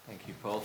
Thank you, Paul.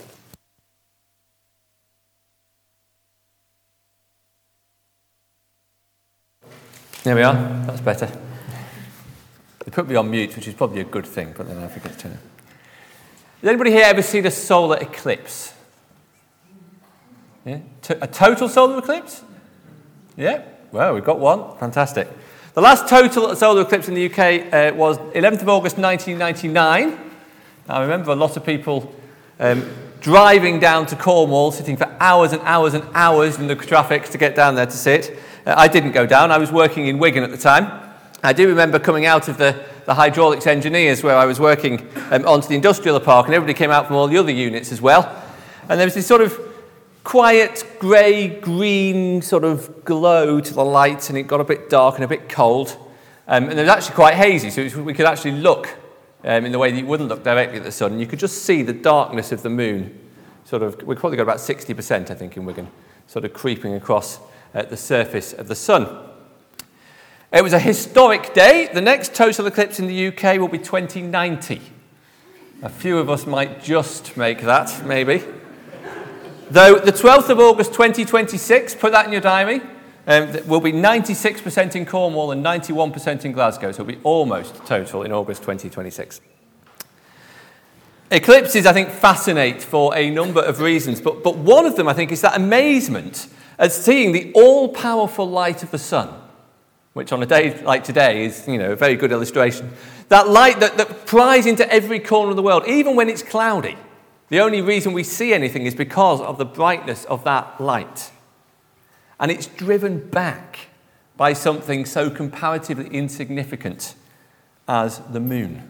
There we are. That's better. They put me on mute, which is probably a good thing, but then I forget to turn it. Has anybody here ever seen a solar eclipse? Yeah? A total solar eclipse? Yeah? Well, we've got one. Fantastic. The last total solar eclipse in the UK was 11th of August 1999. Now, I remember a lot of people driving down to Cornwall, sitting for hours and hours and hours in the traffic to get down there to sit. I didn't go down. I was working in Wigan at the time. I do remember coming out of the hydraulics engineers where I was working onto the industrial park, and everybody came out from all the other units as well. And there was this sort of quiet, grey-green sort of glow to the light, and it got a bit dark and a bit cold. And it was actually quite hazy, so we could actually look in the way that you wouldn't look directly at the sun. And you could just see the darkness of the moon. We probably got about 60%, I think, in Wigan, sort of creeping across the surface of the sun. It was a historic day. The next total eclipse in the UK will be 2090. A few of us might just make that, maybe. Though the 12th of August 2026, put that in your diary, will be 96% in Cornwall and 91% in Glasgow, so it'll be almost total in August 2026. Eclipses, I think, fascinate for a number of reasons, but one of them, I think, is that amazement at seeing the all-powerful light of the sun, which on a day like today is, a very good illustration. That light that pries into every corner of the world, even when it's cloudy. The only reason we see anything is because of the brightness of that light. And it's driven back by something so comparatively insignificant as the moon.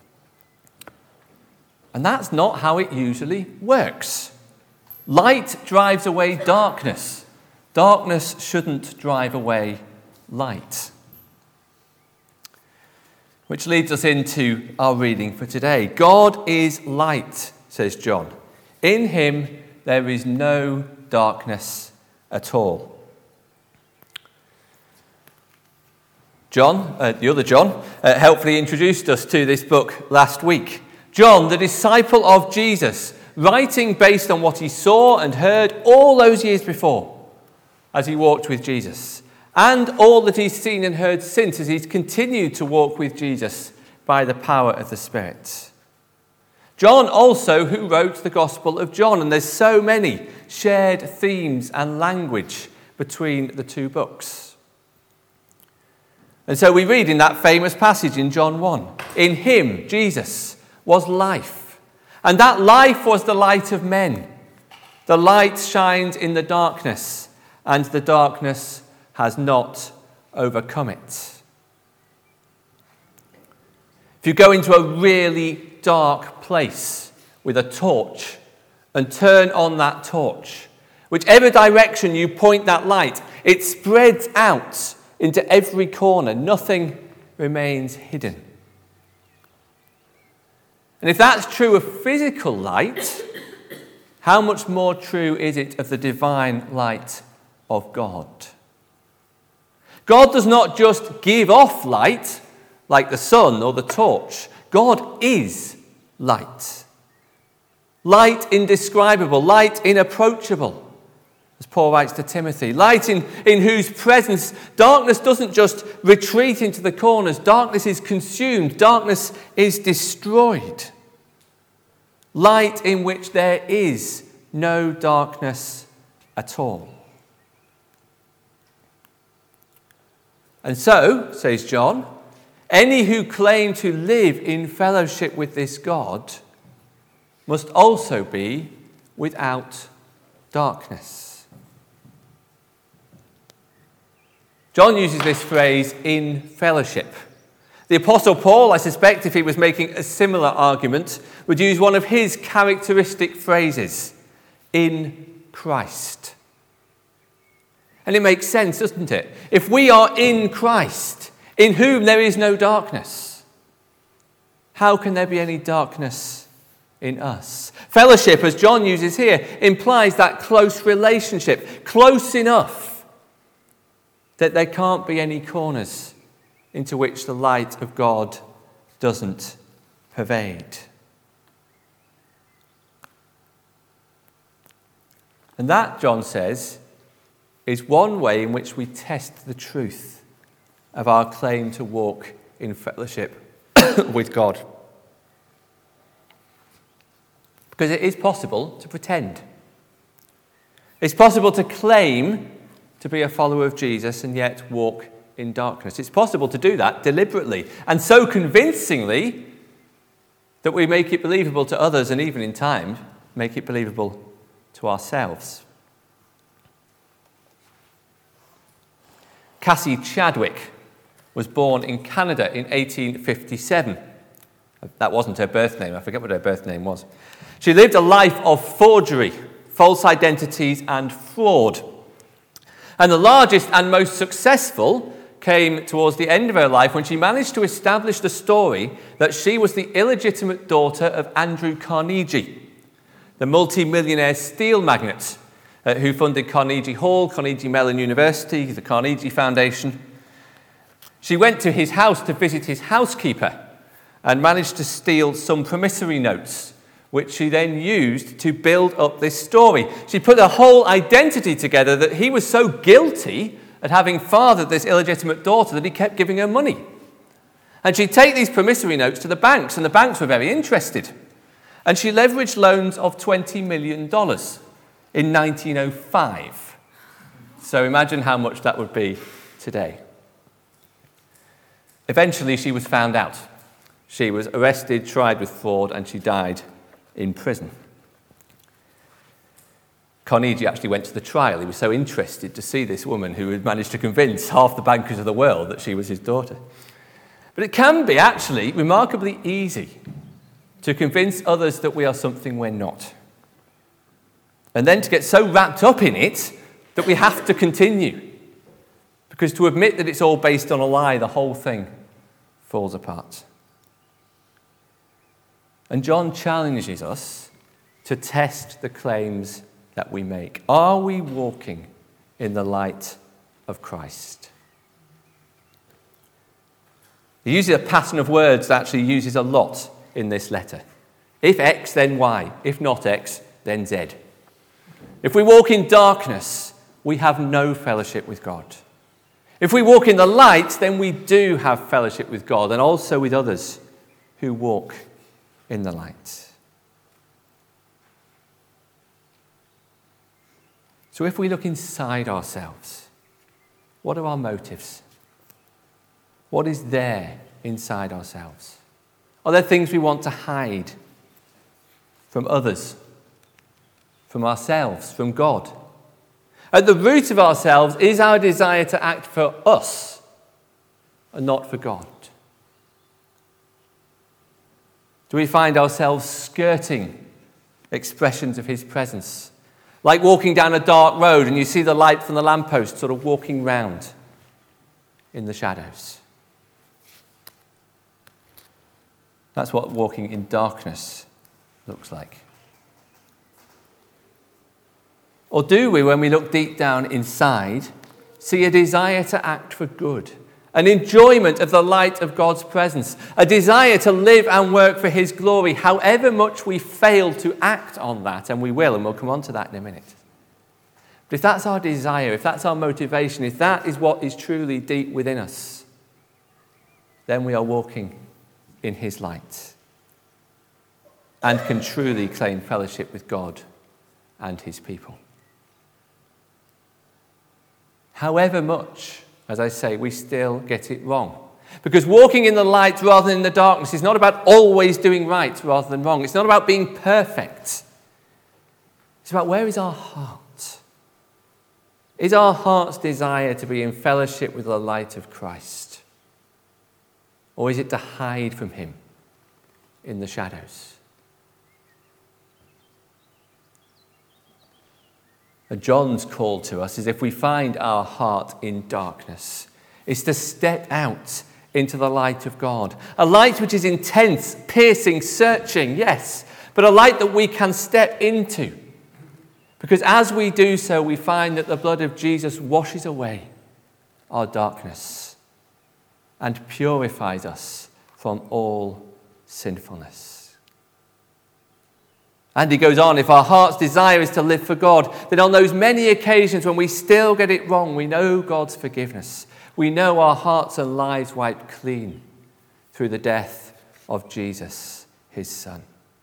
And that's not how it usually works. Light drives away darkness. Darkness shouldn't drive away light. Which leads us into our reading for today. God is light, says John. In him there is no darkness at all. John, the other John, helpfully introduced us to this book last week. John, the disciple of Jesus, writing based on what he saw and heard all those years before as he walked with Jesus, and all that he's seen and heard since as he's continued to walk with Jesus by the power of the Spirit. John also, who wrote the Gospel of John, and there's so many shared themes and language between the two books. And so we read in that famous passage in John 1, in him, Jesus, was life, and that life was the light of men. The light shines in the darkness, and the darkness has not overcome it. If you go into a really dark place with a torch and turn on that torch, whichever direction you point that light, it spreads out into every corner. Nothing remains hidden. And if that's true of physical light, how much more true is it of the divine light of God? God does not just give off light like the sun or the torch. God is light. Light indescribable, light inapproachable, as Paul writes to Timothy. Light in whose presence darkness doesn't just retreat into the corners. Darkness is consumed. Darkness is destroyed. Light in which there is no darkness at all. And so, says John, any who claim to live in fellowship with this God must also be without darkness. John uses this phrase, in fellowship. The Apostle Paul, I suspect, if he was making a similar argument, would use one of his characteristic phrases, in Christ. And it makes sense, doesn't it? If we are in Christ, in whom there is no darkness, how can there be any darkness in us? Fellowship, as John uses here, implies that close relationship, close enough that there can't be any corners into which the light of God doesn't pervade. And that, John says, is one way in which we test the truth of our claim to walk in fellowship with God. Because it is possible to pretend. It's possible to claim to be a follower of Jesus and yet walk in darkness. It's possible to do that deliberately and so convincingly that we make it believable to others and even in time make it believable to ourselves. Cassie Chadwick was born in Canada in 1857. That wasn't her birth name. I forget what her birth name was. She lived a life of forgery, false identities, and fraud. And the largest and most successful came towards the end of her life when she managed to establish the story that she was the illegitimate daughter of Andrew Carnegie, the multi-millionaire steel magnate who funded Carnegie Hall, Carnegie Mellon University, the Carnegie Foundation. She went to his house to visit his housekeeper and managed to steal some promissory notes, which she then used to build up this story. She put a whole identity together that he was so guilty at having fathered this illegitimate daughter that he kept giving her money. And she'd take these promissory notes to the banks, and the banks were very interested. And she leveraged loans of $20 million in 1905. So imagine how much that would be today. Eventually, she was found out. She was arrested, tried with fraud, and she died in prison. Carnegie actually went to the trial. He was so interested to see this woman who had managed to convince half the bankers of the world that she was his daughter. But it can be actually remarkably easy to convince others that we are something we're not. And then to get so wrapped up in it that we have to continue. Because to admit that it's all based on a lie, the whole thing falls apart. And John challenges us to test the claims that we make. Are we walking in the light of Christ? He uses a pattern of words that actually uses a lot in this letter. If X, then Y. If not X, then Z. If we walk in darkness, we have no fellowship with God. If we walk in the light, then we do have fellowship with God and also with others who walk in the light. So if we look inside ourselves, what are our motives? What is there inside ourselves? Are there things we want to hide from others, from ourselves, from God? At the root of ourselves is our desire to act for us and not for God. Do we find ourselves skirting expressions of his presence? Like walking down a dark road and you see the light from the lamppost sort of walking round in the shadows. That's what walking in darkness looks like. Or do we, when we look deep down inside, see a desire to act for good, an enjoyment of the light of God's presence, a desire to live and work for his glory, however much we fail to act on that, and we will, and we'll come on to that in a minute. But if that's our desire, if that's our motivation, if that is what is truly deep within us, then we are walking in his light and can truly claim fellowship with God and his people. However much, as I say, we still get it wrong. Because walking in the light rather than in the darkness is not about always doing right rather than wrong. It's not about being perfect. It's about where is our heart? Is our heart's desire to be in fellowship with the light of Christ? Or is it to hide from him in the shadows? And John's call to us is, if we find our heart in darkness, is to step out into the light of God. A light which is intense, piercing, searching, yes, but a light that we can step into. Because as we do so, we find that the blood of Jesus washes away our darkness and purifies us from all sinfulness. And he goes on, if our heart's desire is to live for God, then on those many occasions when we still get it wrong, we know God's forgiveness. We know our hearts and lives wiped clean through the death of Jesus, his Son.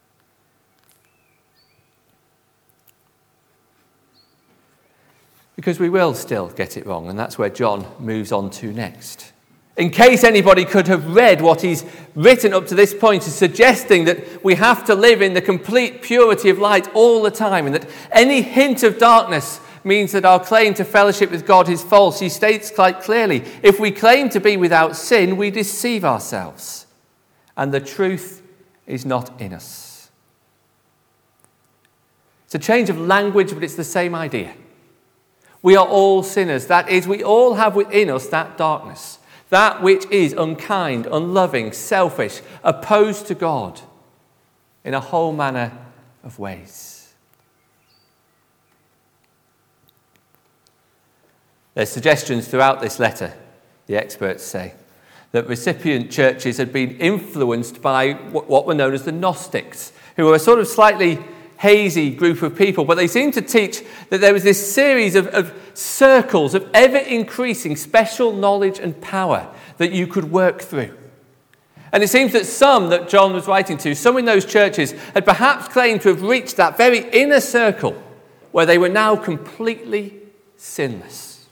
Because we will still get it wrong, and that's where John moves on to next. In case anybody could have read what he's written up to this point as suggesting that we have to live in the complete purity of light all the time, and that any hint of darkness means that our claim to fellowship with God is false, he states quite clearly, if we claim to be without sin, we deceive ourselves, and the truth is not in us. It's a change of language, but it's the same idea. We are all sinners. That is, we all have within us that darkness, that which is unkind, unloving, selfish, opposed to God in a whole manner of ways. There's suggestions throughout this letter, the experts say, that recipient churches had been influenced by what were known as the Gnostics, who were a sort of slightly hazy group of people, but they seem to teach that there was this series of circles of ever-increasing special knowledge and power that you could work through. And it seems that some that John was writing to, some in those churches, had perhaps claimed to have reached that very inner circle where they were now completely sinless.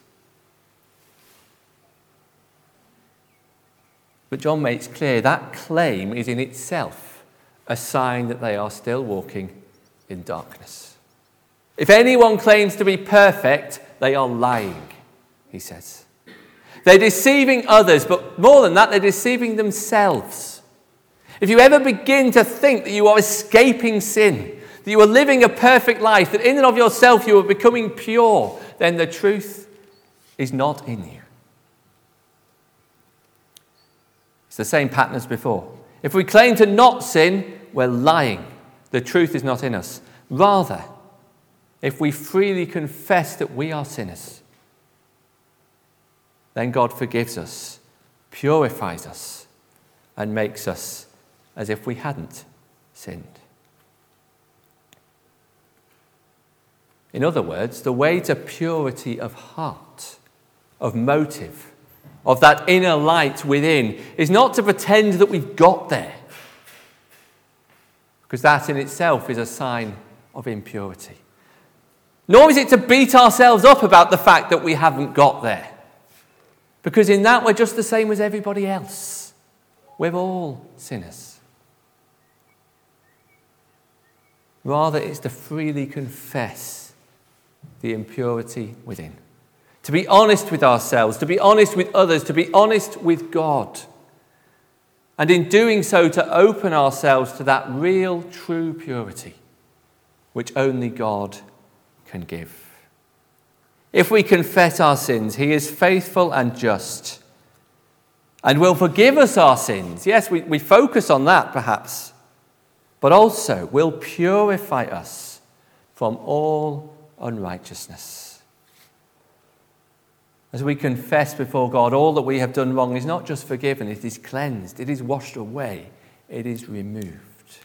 But John makes clear that claim is in itself a sign that they are still walking in darkness. If anyone claims to be perfect, they are lying, he says. They're deceiving others, but more than that, they're deceiving themselves. If you ever begin to think that you are escaping sin, that you are living a perfect life, that in and of yourself you are becoming pure, then the truth is not in you. It's the same pattern as before. If we claim to not sin, we're lying. The truth is not in us. Rather, if we freely confess that we are sinners, then God forgives us, purifies us, and makes us as if we hadn't sinned. In other words, the way to purity of heart, of motive, of that inner light within is not to pretend that we've got there, because that in itself is a sign of impurity. Nor is it to beat ourselves up about the fact that we haven't got there, because in that we're just the same as everybody else. We're all sinners. Rather, it's to freely confess the impurity within, to be honest with ourselves, to be honest with others, to be honest with God. And in doing so, to open ourselves to that real, true purity, which only God can give. If we confess our sins, he is faithful and just and will forgive us our sins. Yes, we focus on that perhaps, but also will purify us from all unrighteousness. As we confess before God, all that we have done wrong is not just forgiven, it is cleansed, it is washed away, it is removed.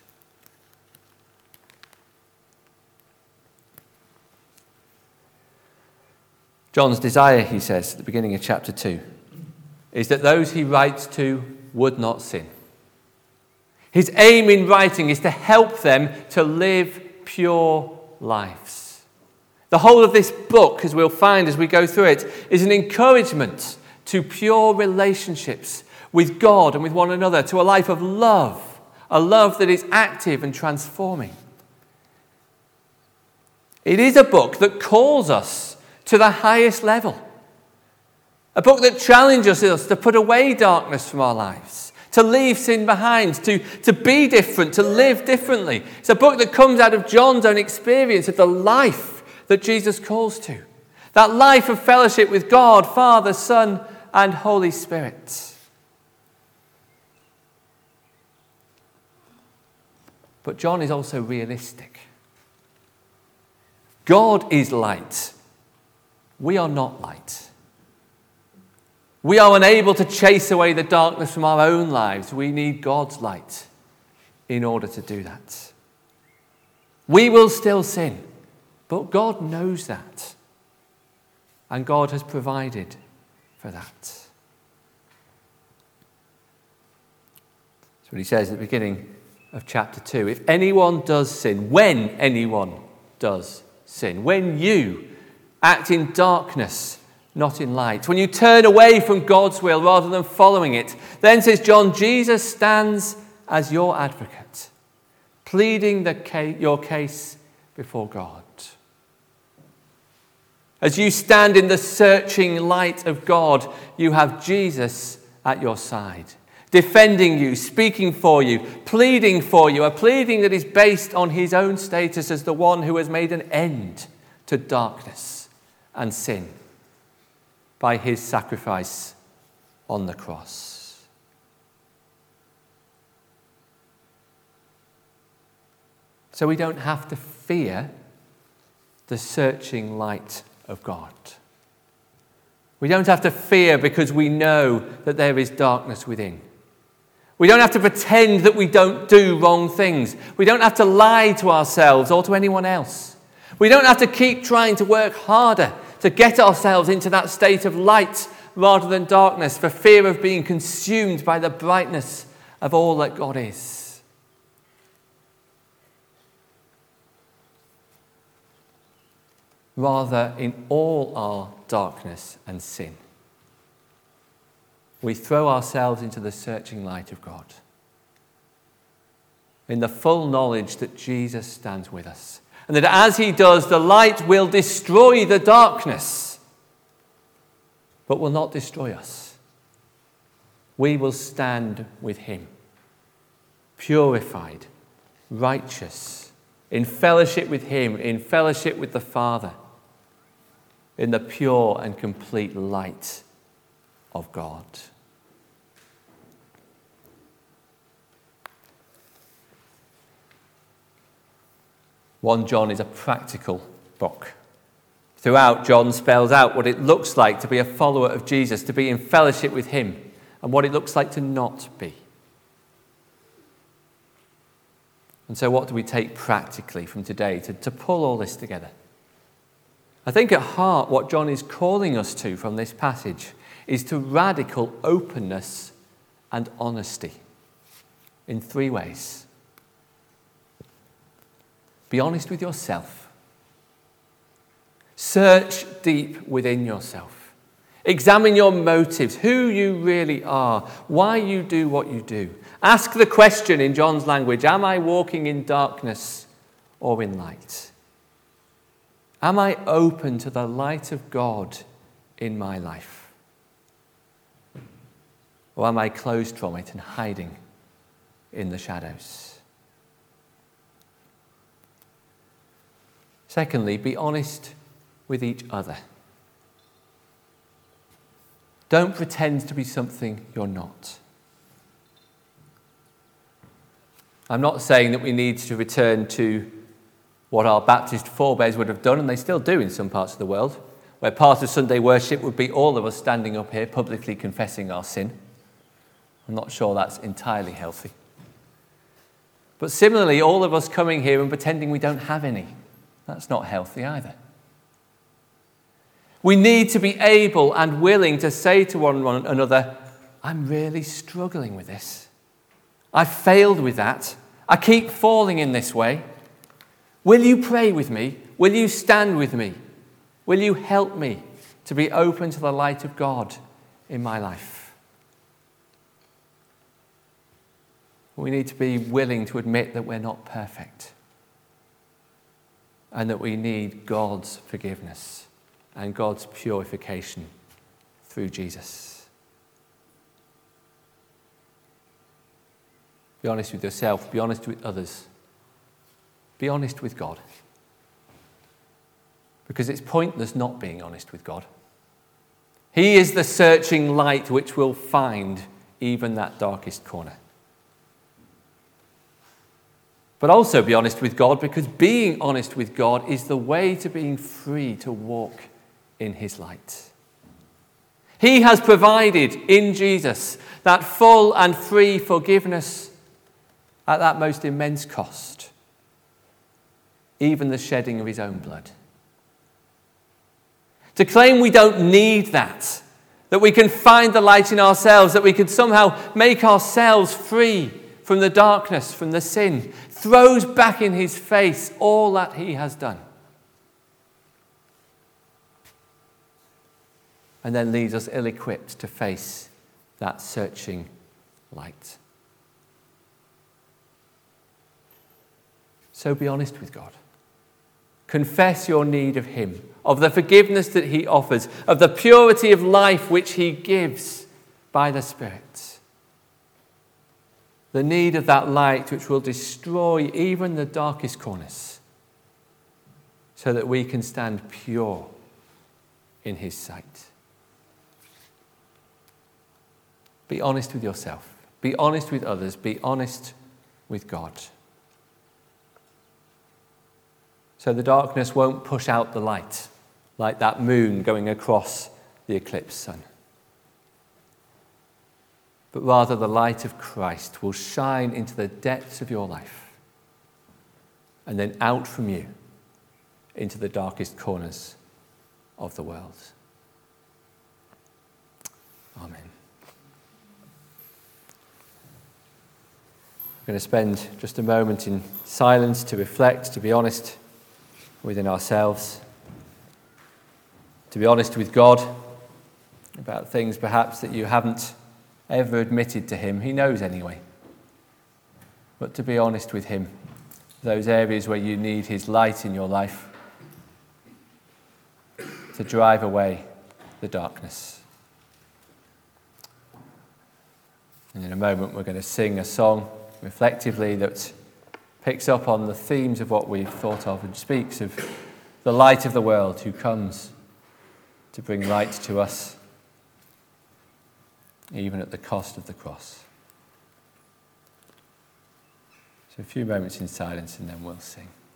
John's desire, he says at the beginning of chapter 2, is that those he writes to would not sin. His aim in writing is to help them to live pure lives. The whole of this book, as we'll find as we go through it, is an encouragement to pure relationships with God and with one another, to a life of love, a love that is active and transforming. It is a book that calls us to the highest level, a book that challenges us to put away darkness from our lives, to leave sin behind, to be different, to live differently. It's a book that comes out of John's own experience of the life that Jesus calls to. That life of fellowship with God, Father, Son, and Holy Spirit. But John is also realistic. God is light. We are not light. We are unable to chase away the darkness from our own lives. We need God's light in order to do that. We will still sin, but God knows that. And God has provided for that. That's what he says at the beginning of chapter 2. If anyone does sin, when anyone does sin, when you act in darkness, not in light, when you turn away from God's will rather than following it, then, says John, Jesus stands as your advocate, pleading your case before God. As you stand in the searching light of God, you have Jesus at your side, defending you, speaking for you, pleading for you, a pleading that is based on his own status as the one who has made an end to darkness and sin by his sacrifice on the cross. So we don't have to fear the searching light of God. We don't have to fear because we know that there is darkness within. We don't have to pretend that we don't do wrong things. We don't have to lie to ourselves or to anyone else. We don't have to keep trying to work harder to get ourselves into that state of light rather than darkness for fear of being consumed by the brightness of all that God is. Rather, in all our darkness and sin, we throw ourselves into the searching light of God, in the full knowledge that Jesus stands with us, and that as he does, the light will destroy the darkness, but will not destroy us. We will stand with him, purified, righteous, in fellowship with him, in fellowship with the Father, in the pure and complete light of God. One John is a practical book. Throughout, John spells out what it looks like to be a follower of Jesus, to be in fellowship with him, and what it looks like to not be. And so what do we take practically from today to pull all this together? I think at heart what John is calling us to from this passage is to radical openness and honesty in 3 ways. Be honest with yourself. Search deep within yourself. Examine your motives, who you really are, why you do what you do. Ask the question in John's language, am I walking in darkness or in light? Am I open to the light of God in my life? Or am I closed from it and hiding in the shadows? Secondly, be honest with each other. Don't pretend to be something you're not. I'm not saying that we need to return to what our Baptist forebears would have done, and they still do in some parts of the world, where part of Sunday worship would be all of us standing up here publicly confessing our sin. I'm not sure that's entirely healthy. But similarly, all of us coming here and pretending we don't have any, that's not healthy either. We need to be able and willing to say to one another, I'm really struggling with this. I failed with that. I keep falling in this way. Will you pray with me? Will you stand with me? Will you help me to be open to the light of God in my life? We need to be willing to admit that we're not perfect and that we need God's forgiveness and God's purification through Jesus. Be honest with yourself. Be honest with others. Be honest with God. Because it's pointless not being honest with God. He is the searching light which will find even that darkest corner. But also be honest with God, because being honest with God is the way to being free to walk in his light. He has provided in Jesus that full and free forgiveness at that most immense cost. even the shedding of his own blood. To claim we don't need that we can find the light in ourselves, that we can somehow make ourselves free from the darkness, from the sin, throws back in his face all that he has done. And then leaves us ill-equipped to face that searching light. So be honest with God. Confess your need of him, of the forgiveness that he offers, of the purity of life which he gives by the Spirit. The need of that light which will destroy even the darkest corners, so that we can stand pure in his sight. Be honest with yourself. Be honest with others. Be honest with God. So the darkness won't push out the light, like that moon going across the eclipsed sun. But rather the light of Christ will shine into the depths of your life and then out from you into the darkest corners of the world. Amen. We're going to spend just a moment in silence to reflect, to be honest within ourselves, to be honest with God about things perhaps that you haven't ever admitted to him. He knows anyway. But to be honest with him, those areas where you need his light in your life to drive away the darkness. And in a moment we're going to sing a song reflectively that picks up on the themes of what we've thought of and speaks of the light of the world who comes to bring light to us, even at the cost of the cross. So a few moments in silence and then we'll sing.